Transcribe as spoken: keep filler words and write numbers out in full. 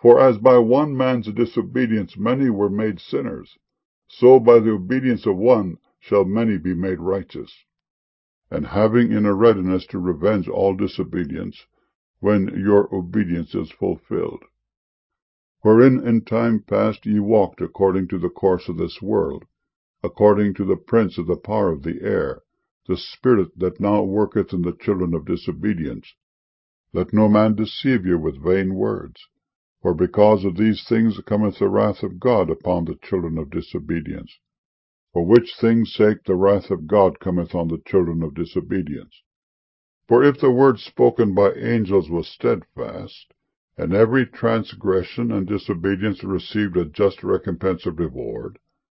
For as by one man's disobedience many were made sinners, so by the obedience of one shall many be made righteous. And having in a readiness to revenge all disobedience, when your obedience is fulfilled. Wherein in time past ye walked according to the course of this world, according to the prince of the power of the air, the spirit that now worketh in the children of disobedience. Let no man deceive you with vain words. For because of these things cometh the wrath of God upon the children of disobedience. For which things' sake the wrath of God cometh on the children of disobedience. For if the word spoken by angels was steadfast, and every transgression and disobedience received a just recompense of reward,